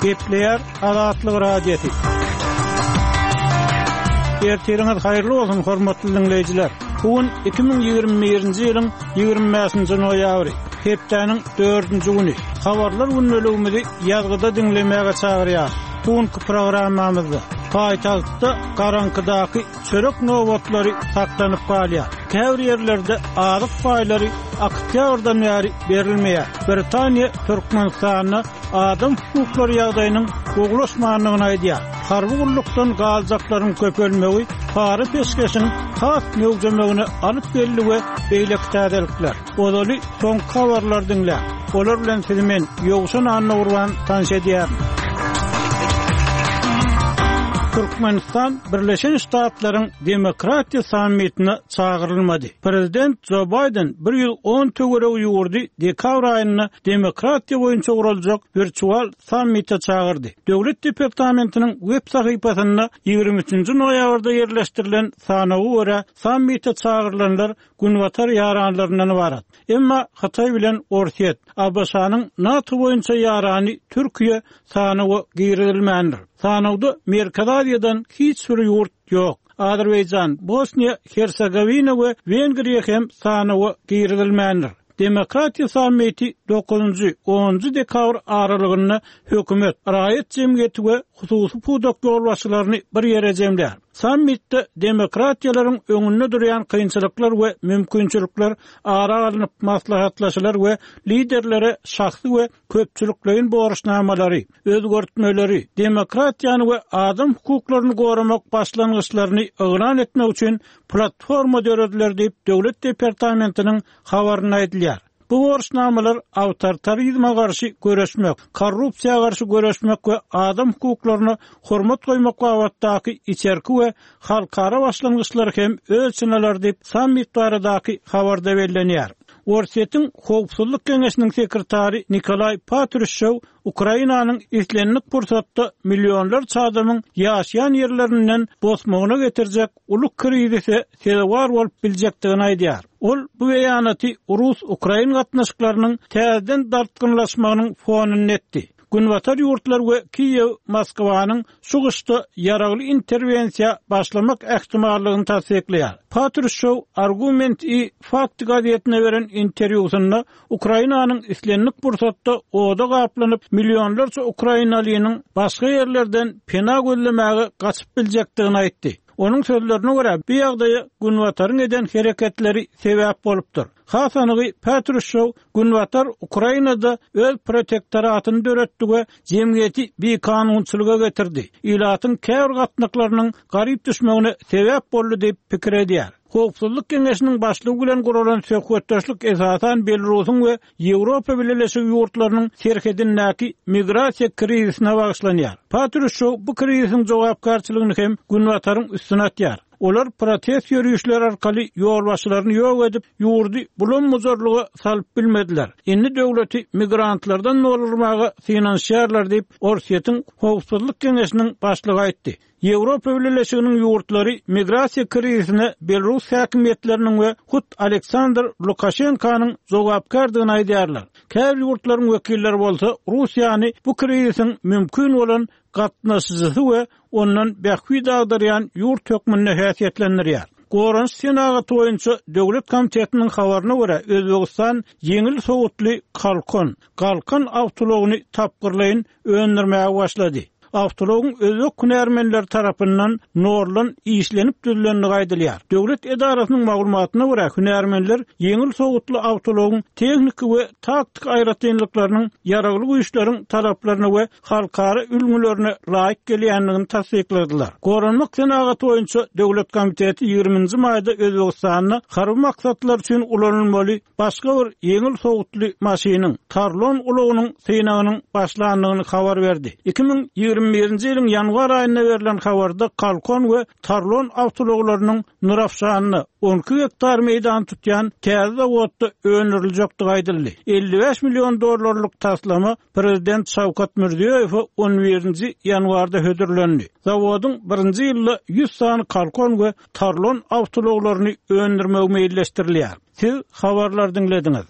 Gepleyer Azatlyk radiosi. Ertiriňiz haýyrly bolsun hormatly dinleýijiler. Bugün 2021-nji ýylyň 25-nji noýabry, hepdeniň 4-nji güni. Habarlar günnäligimizi ýazgyda dinlemäge çagyrýar. Bugünkü programmamyzda paýtagtda garankydaky çörek nowatlary saklanyp galýar. Käbir ýerlerde azyk paýlary oktýabrdan bäri berilmeýär. Britaniýa Türkmenistanyna adam hukuklary ýagdaýynyň goglaşmanlygyny aýdýar. Harby gullukdan galjaklaryň köpelmegi, pary peşkeşiniň hat möwjemegine alyp gelýär beýle täzelikler. Odaly soň habarlar dinlä. Olar bilen siziň ýogşan anna urwan tanış edýär. Türkmenistan Birleşen Ştatlaryň Demokratiýa sammitine çağırylmady. Prezident Joe Biden 1 ýyl 10 töwereg ýurdy dekabr aýyna demokratiýa boýunça guraljak virtual sammite çağırdy. Döwlet departamentiniň web sahypasynda 23-nji noýabrda ýerleşdirilen sanawy görä sammite çağırılanlar günwatar ýaranlaryndan ibarat. Emma Hatay bilen Orsiýet, Abbasanyň NATO boýunça ýarany Türkiýe sanawy girilmändir. Sanawda Merkez Aziýadan hiç bir ýurt ýok. Azerbaýjan, Bosniýa, Hersegovina we Wengriýa hem sanawy girilmändir. Demokratiýa sammiti 9-10 dekabr aralygyna hökümet, raýat jemgyýeti we hususy pudak ýolbaşçylaryny bir ýere jemlär. Sammitde demokratiýalaryň öňünde durýan kynçylyklar we mümkinçilikler ara alynyp maslahatlaşylar we liderlere şahsy we köpçülikleriň borçnamalary, özgörtmeleri, demokratiýany we adam hukuklaryny goramak başlangyçlaryny öňden etmek üçin platforma döredler diýip döwlet departamentiniň habaryna aýdylýar. Bu borçnamalar awtoritarizma garşy göreşmek, korrupsiýa garşy göreşmek we adam hukuklaryna hormat goýmak wagtdaky içerki we halkara başlangyçlar hem ölçüneler diýip sammit baradaky habarda bellenýär. Orsiýetiň Howpsuzlyk Keňeşiniň sekretary Nikolay Patrushew Ukrainanyň islenlik pursatda millionlar adamyň ýaşaýan ýerlerinden bosmagyna getirjek uluk krizise sebäp bolup biljekdigini aýdýar. Ol bu beýanaty Rus-Ukrain gatnaşyklarynyň täzeden dartgynlaşmagynyň fonuny etdi. Günwatar ýurtlar we Kiýew, Moskwanyň şugyşda ýaragly interwensiýa başlamak ähtimallygyny tasdikleýär. Patrushew Argument-i Fakt gazetine beren interwýusynda Ukrainanyň islenlik pursatda oda gaplanyp millionlarça Ukrainalynyň başga ýerlerden pena gözlemäge gaçyp biljekdigini aýtdy. Onun sözlerine göre bir ýagdaýa günwataryň eden hereketleri sebäp bolupdyr. Hasanygy Patrushew günwatar Ukrainada öz protektoratyny döretdi we jemgyýeti bir kanunçylyga getirdi. Ilatyň käbir gatnaklarynyň garyp düşmegine sebäp boldy diýip pikir edýär. Howpsuzlyk Keňeşiniň başlygy bilen guralan söhbetdaşlyk esasan Belarusyň we Ýewropa Birleşik ýurtlarynyň serhedindäki migrasiýa krizisine bagşlanýar. Patrushew bu krizisiň jogapkarçylygyny hem günwataryň üstüne atýar. Olar protest ýürüýüşleri arkaly ýolbaşçylaryny ýok edip ýurdy bulanmazarlyga salyp bilmediler. Endi döwleti migrantlardan nolurmagy finansiýarlar diýip Orsiýetiň Howpsuzlyk Keňeşiniň başlygy aýtdy. Ýewropa Birleşiginiň ýurtlary migrasiýa krizisine Belarus häkimetleriniň we Hut Aleksandr Lukashenkanyň jogapkardygyny aýdýarlar. Käbir ýurtlaryň wekilleri bolsa Russiýany bu krizisiň mümkin bolan gatnaşyjysy we ondan bähwi dagdyrýan ýurt hökmüne häsiýetlendirýär. Goranç senagat boýunça döwlet komitetiniň habaryna görä Özbegistan ýeňil sowutly kalkan awtologyny tapgyrlaýyn öňdirmäge başlady. Awtologyň özü kunärmenler tarapyndan norlan işlenip düzülenligi aýdylýar. Döwlet edarasynyň maglumatyna görä kunärmenler ýeňil sowutly awtologyň tehnik we taktik aýratynlyklarynyň ýaragly güýçleriň talaplaryna we halkara ülgülerine laýyk gelýänligini tasdikladiler. Goranlyk senagat boýunça döwlet komiteti 20-nji maýda Özbegistanyna harby maksatlar üçin ulanylmaly başga bir ýeňil sowutly maşynyň Tarlon ulugynyň synagynyň başlandygyny habar berdi. 2021-nji ýylyň ýanwar aýyna berilen habarda Kalkon we Tarlon awtologlarynyň Nurafşanyny 12 hektar meýdan tutýan täze zawodda öňdiriljekdigi aýdyldy. 55 milyon dollarlyk taslama prezident Şawkat Mirziýow 11-nji ýanwarda hödürlendi. Zawodyň 1-nji ýylda 100 sany Kalkon we Tarlon awtologlaryny öňdirmegi meýilleşdirilýär. Siz habarlar dinlediňiz.